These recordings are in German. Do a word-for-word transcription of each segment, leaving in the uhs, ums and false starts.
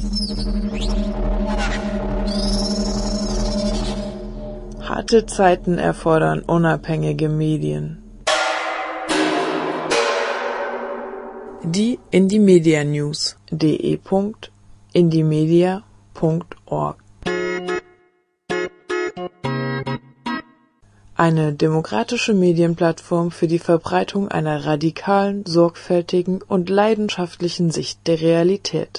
Harte Zeiten erfordern unabhängige Medien. Die Indymedia News. de punkt indymedia punkt org. Eine demokratische Medienplattform für die Verbreitung einer radikalen, sorgfältigen und leidenschaftlichen Sicht der Realität.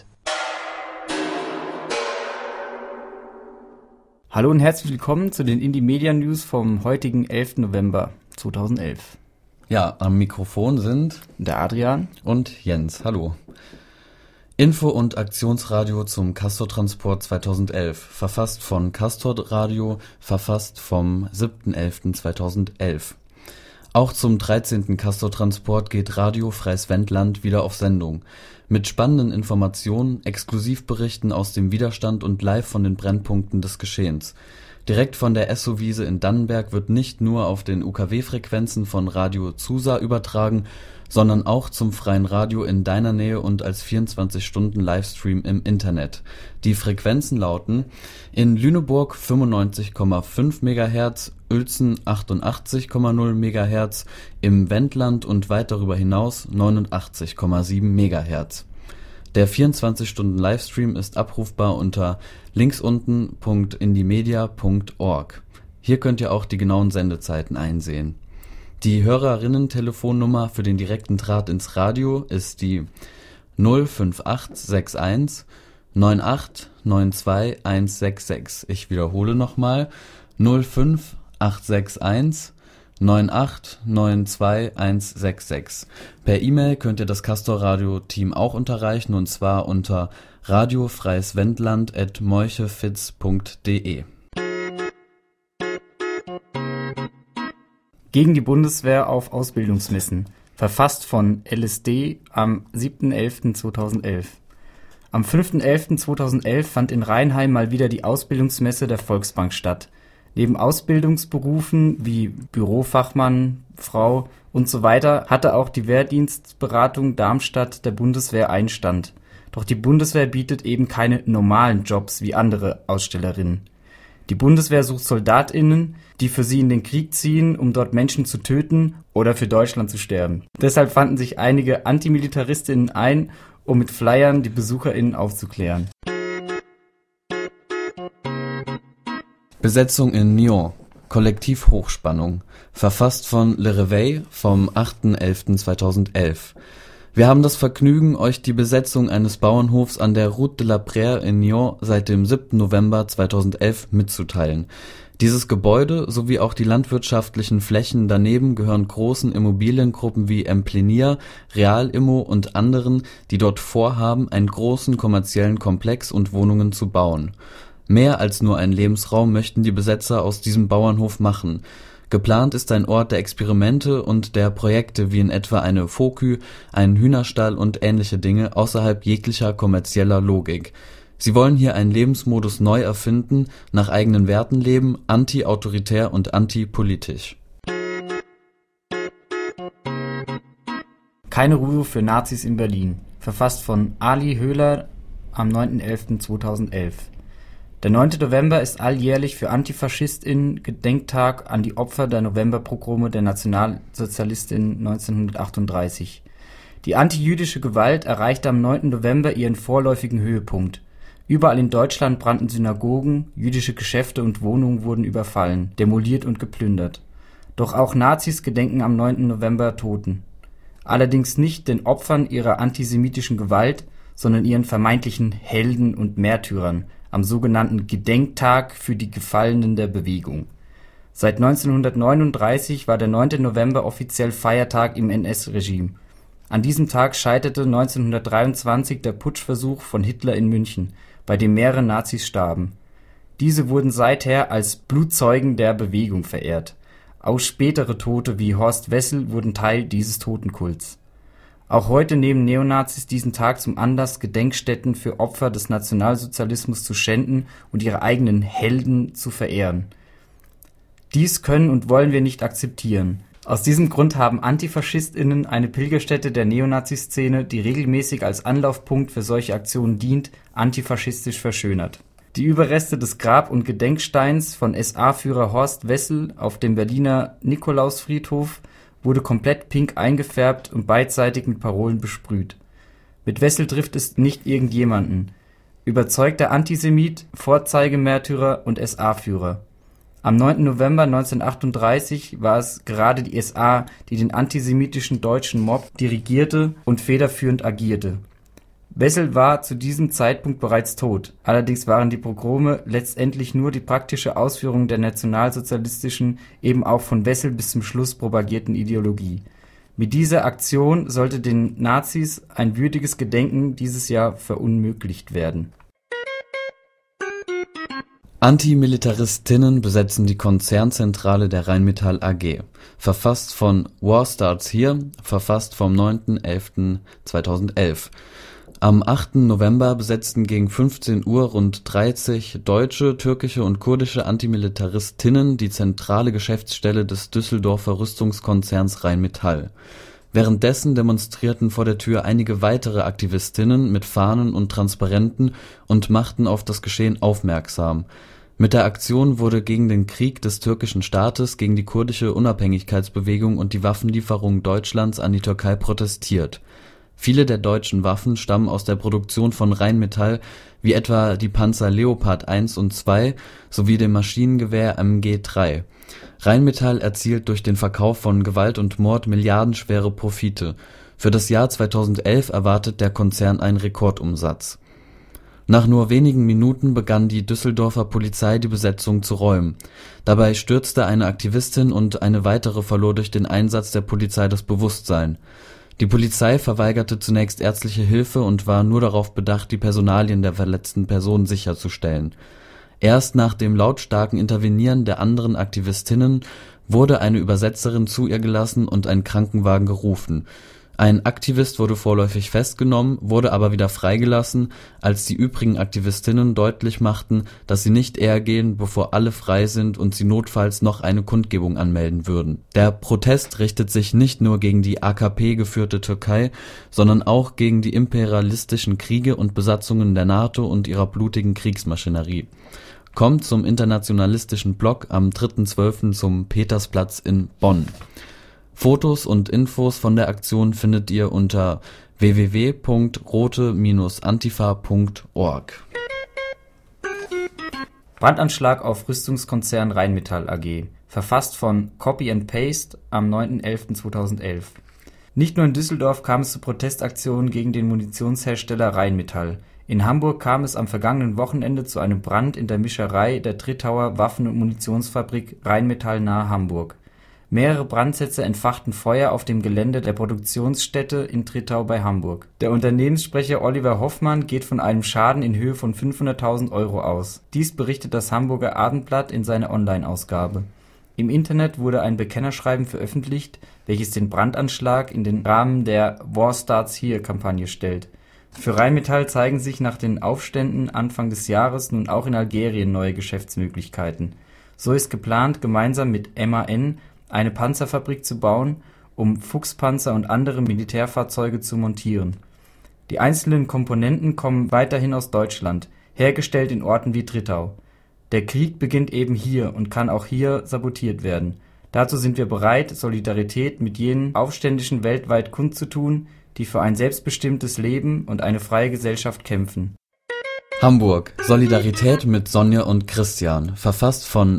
Hallo und herzlich willkommen zu den Indymedia News vom heutigen elften November zweitausendelf. Ja, am Mikrofon sind der Adrian und Jens. Hallo. Info- und Aktionsradio zum Castor-Transport zweitausendelf, verfasst von Castor Radio, verfasst vom siebten elften zweitausendelf. Auch zum dreizehnten Castor-Transport geht Radio Freies Wendland wieder auf Sendung. Mit spannenden Informationen, Exklusivberichten aus dem Widerstand und live von den Brennpunkten des Geschehens. Direkt von der Esso-Wiese in Dannenberg wird nicht nur auf den U K W-Frequenzen von Radio Zusa übertragen, sondern auch zum freien Radio in deiner Nähe und als vierundzwanzig-Stunden-Livestream im Internet. Die Frequenzen lauten: in Lüneburg fünfundneunzig Komma fünf Megahertz, Uelzen achtundachtzig Komma null Megahertz, im Wendland und weit darüber hinaus neunundachtzig Komma sieben Megahertz. Der vierundzwanzig-Stunden-Livestream ist abrufbar unter linksunten punkt indymedia punkt org. Hier könnt ihr auch die genauen Sendezeiten einsehen. Die Hörerinnen-Telefonnummer für den direkten Draht ins Radio ist die null fünf acht sechs eins neun acht neun zwei eins sechs sechs. Ich wiederhole nochmal: null fünf acht sechs eins neun acht neun zwei eins sechs sechs. Per E-Mail könnt ihr das Castor Radio Team auch unterreichen, und zwar unter radiofreieswendland at moichefitz punkt de. Gegen die Bundeswehr auf Ausbildungsmessen, verfasst von L S D am siebten elften zweitausendelf. Am fünften elften zweitausendelf fand in Rheinheim mal wieder die Ausbildungsmesse der Volksbank statt. Neben Ausbildungsberufen wie Bürofachmann, Frau und so weiter hatte auch die Wehrdienstberatung Darmstadt der Bundeswehr Einstand. Doch die Bundeswehr bietet eben keine normalen Jobs wie andere Ausstellerinnen. Die Bundeswehr sucht SoldatInnen, die für sie in den Krieg ziehen, um dort Menschen zu töten oder für Deutschland zu sterben. Deshalb fanden sich einige AntimilitaristInnen ein, um mit Flyern die BesucherInnen aufzuklären. Besetzung in Nyon. Kollektiv Hochspannung. Verfasst von Le Réveil vom achten elften zweitausendelf. Wir haben das Vergnügen, euch die Besetzung eines Bauernhofs an der Route de la Prairie in Nyon seit dem siebten November zweitausendelf mitzuteilen. Dieses Gebäude sowie auch die landwirtschaftlichen Flächen daneben gehören großen Immobiliengruppen wie Implenier, Realimmo und anderen, die dort vorhaben, einen großen kommerziellen Komplex und Wohnungen zu bauen. Mehr als nur einen Lebensraum möchten die Besetzer aus diesem Bauernhof machen. Geplant ist ein Ort der Experimente und der Projekte wie in etwa eine Fokü, einen Hühnerstall und ähnliche Dinge außerhalb jeglicher kommerzieller Logik. Sie wollen hier einen Lebensmodus neu erfinden, nach eigenen Werten leben, anti-autoritär und anti-politisch. Keine Ruhe für Nazis in Berlin, verfasst von Ali Höhler am neunten elften zweitausendelf. Der neunte November ist alljährlich für AntifaschistInnen Gedenktag an die Opfer der Novemberpogrome der Nationalsozialistinnen neunzehnhundertachtunddreißig. Die antijüdische Gewalt erreichte am neunten November ihren vorläufigen Höhepunkt. Überall in Deutschland brannten Synagogen, jüdische Geschäfte und Wohnungen wurden überfallen, demoliert und geplündert. Doch auch Nazis gedenken am neunten November Toten. Allerdings nicht den Opfern ihrer antisemitischen Gewalt, sondern ihren vermeintlichen Helden und Märtyrern am sogenannten Gedenktag für die Gefallenen der Bewegung. Seit neunzehnhundertneununddreißig war der neunte November offiziell Feiertag im N S-Regime. An diesem Tag scheiterte neunzehnhundertdreiundzwanzig der Putschversuch von Hitler in München, bei dem mehrere Nazis starben. Diese wurden seither als Blutzeugen der Bewegung verehrt. Auch spätere Tote wie Horst Wessel wurden Teil dieses Totenkults. Auch heute nehmen Neonazis diesen Tag zum Anlass, Gedenkstätten für Opfer des Nationalsozialismus zu schänden und ihre eigenen Helden zu verehren. Dies können und wollen wir nicht akzeptieren. Aus diesem Grund haben AntifaschistInnen eine Pilgerstätte der Neonazi-Szene, die regelmäßig als Anlaufpunkt für solche Aktionen dient, antifaschistisch verschönert. Die Überreste des Grab- und Gedenksteins von S A-Führer Horst Wessel auf dem Berliner Nikolausfriedhof wurde komplett pink eingefärbt und beidseitig mit Parolen besprüht. Mit Wessel trifft es nicht irgendjemanden. Überzeugter Antisemit, Vorzeigemärtyrer und S A-Führer. Am neunten November neunzehnhundertachtunddreißig war es gerade die S A, die den antisemitischen deutschen Mob dirigierte und federführend agierte. Wessel war zu diesem Zeitpunkt bereits tot, allerdings waren die Pogrome letztendlich nur die praktische Ausführung der nationalsozialistischen, eben auch von Wessel bis zum Schluss propagierten Ideologie. Mit dieser Aktion sollte den Nazis ein würdiges Gedenken dieses Jahr verunmöglicht werden. Antimilitaristinnen besetzen die Konzernzentrale der Rheinmetall A G. Verfasst von War Starts Here, verfasst vom neunten elften zweitausendelf. Am achten November besetzten gegen fünfzehn Uhr rund dreißig deutsche, türkische und kurdische Antimilitaristinnen die zentrale Geschäftsstelle des Düsseldorfer Rüstungskonzerns Rheinmetall. Währenddessen demonstrierten vor der Tür einige weitere Aktivistinnen mit Fahnen und Transparenten und machten auf das Geschehen aufmerksam. Mit der Aktion wurde gegen den Krieg des türkischen Staates gegen die kurdische Unabhängigkeitsbewegung und die Waffenlieferungen Deutschlands an die Türkei protestiert. Viele der deutschen Waffen stammen aus der Produktion von Rheinmetall, wie etwa die Panzer Leopard eins und zwei sowie dem Maschinengewehr M G drei. Rheinmetall erzielt durch den Verkauf von Gewalt und Mord milliardenschwere Profite. Für das Jahr zweitausendelf erwartet der Konzern einen Rekordumsatz. Nach nur wenigen Minuten begann die Düsseldorfer Polizei die Besetzung zu räumen. Dabei stürzte eine Aktivistin und eine weitere verlor durch den Einsatz der Polizei das Bewusstsein. Die Polizei verweigerte zunächst ärztliche Hilfe und war nur darauf bedacht, die Personalien der verletzten Person sicherzustellen. Erst nach dem lautstarken Intervenieren der anderen Aktivistinnen wurde eine Übersetzerin zu ihr gelassen und ein Krankenwagen gerufen. Ein Aktivist wurde vorläufig festgenommen, wurde aber wieder freigelassen, als die übrigen Aktivistinnen deutlich machten, dass sie nicht eher gehen, bevor alle frei sind und sie notfalls noch eine Kundgebung anmelden würden. Der Protest richtet sich nicht nur gegen die A K P-geführte Türkei, sondern auch gegen die imperialistischen Kriege und Besatzungen der NATO und ihrer blutigen Kriegsmaschinerie. Kommt zum internationalistischen Block am dritten zwölften zum Petersplatz in Bonn. Fotos und Infos von der Aktion findet ihr unter w w w punkt rote Bindestrich antifa punkt org. Brandanschlag auf Rüstungskonzern Rheinmetall A G. Verfasst von Copy and Paste am neunten elften zweitausendelf. Nicht nur in Düsseldorf kam es zu Protestaktionen gegen den Munitionshersteller Rheinmetall. In Hamburg kam es am vergangenen Wochenende zu einem Brand in der Mischerei der Trittauer Waffen- und Munitionsfabrik Rheinmetall nahe Hamburg. Mehrere Brandsätze entfachten Feuer auf dem Gelände der Produktionsstätte in Trittau bei Hamburg. Der Unternehmenssprecher Oliver Hoffmann geht von einem Schaden in Höhe von fünfhunderttausend Euro aus. Dies berichtet das Hamburger Abendblatt in seiner Online-Ausgabe. Im Internet wurde ein Bekennerschreiben veröffentlicht, welches den Brandanschlag in den Rahmen der War Starts Here-Kampagne stellt. Für Rheinmetall zeigen sich nach den Aufständen Anfang des Jahres nun auch in Algerien neue Geschäftsmöglichkeiten. So ist geplant, gemeinsam mit M A N eine Panzerfabrik zu bauen, um Fuchspanzer und andere Militärfahrzeuge zu montieren. Die einzelnen Komponenten kommen weiterhin aus Deutschland, hergestellt in Orten wie Trittau. Der Krieg beginnt eben hier und kann auch hier sabotiert werden. Dazu sind wir bereit, Solidarität mit jenen Aufständischen weltweit kundzutun, die für ein selbstbestimmtes Leben und eine freie Gesellschaft kämpfen. Hamburg. Solidarität mit Sonja und Christian. Verfasst von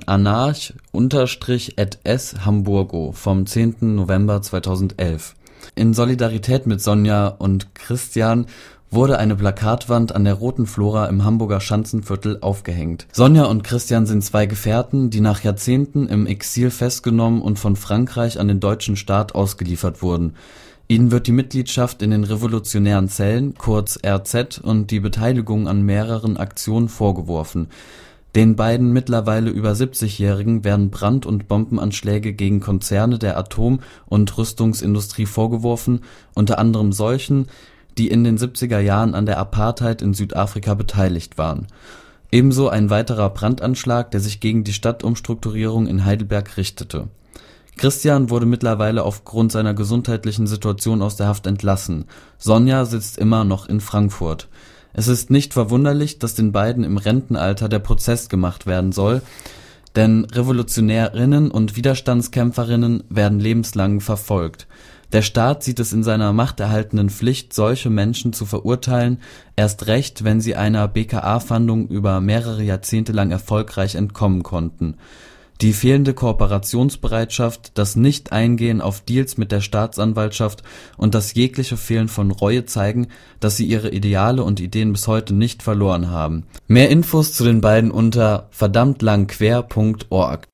anarch-s Hamburgo vom zehnten November zweitausendelf. In Solidarität mit Sonja und Christian wurde eine Plakatwand an der Roten Flora im Hamburger Schanzenviertel aufgehängt. Sonja und Christian sind zwei Gefährten, die nach Jahrzehnten im Exil festgenommen und von Frankreich an den deutschen Staat ausgeliefert wurden. Ihnen wird die Mitgliedschaft in den Revolutionären Zellen, kurz R Z, und die Beteiligung an mehreren Aktionen vorgeworfen. Den beiden mittlerweile über siebzigjährigen werden Brand- und Bombenanschläge gegen Konzerne der Atom- und Rüstungsindustrie vorgeworfen, unter anderem solchen, die in den siebziger Jahren an der Apartheid in Südafrika beteiligt waren. Ebenso ein weiterer Brandanschlag, der sich gegen die Stadtumstrukturierung in Heidelberg richtete. Christian wurde mittlerweile aufgrund seiner gesundheitlichen Situation aus der Haft entlassen. Sonja sitzt immer noch in Frankfurt. Es ist nicht verwunderlich, dass den beiden im Rentenalter der Prozess gemacht werden soll, denn Revolutionärinnen und Widerstandskämpferinnen werden lebenslang verfolgt. Der Staat sieht es in seiner machterhaltenden Pflicht, solche Menschen zu verurteilen, erst recht, wenn sie einer B K A-Fahndung über mehrere Jahrzehnte lang erfolgreich entkommen konnten. Die fehlende Kooperationsbereitschaft, das Nicht-Eingehen auf Deals mit der Staatsanwaltschaft und das jegliche Fehlen von Reue zeigen, dass sie ihre Ideale und Ideen bis heute nicht verloren haben. Mehr Infos zu den beiden unter verdammtlangquer punkt org.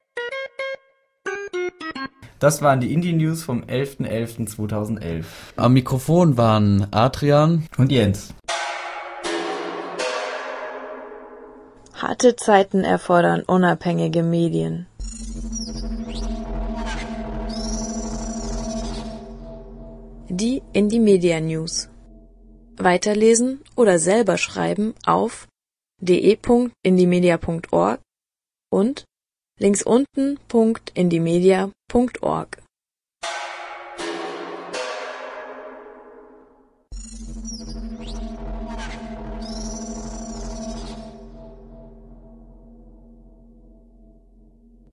Das waren die Indie-News vom elften elften zweitausendelf. Am Mikrofon waren Adrian und Jens. Harte Zeiten erfordern unabhängige Medien. Die Indie Media News. Weiterlesen oder selber schreiben auf de punkt indiemedia punkt org und links unten punkt indiemedia punkt org.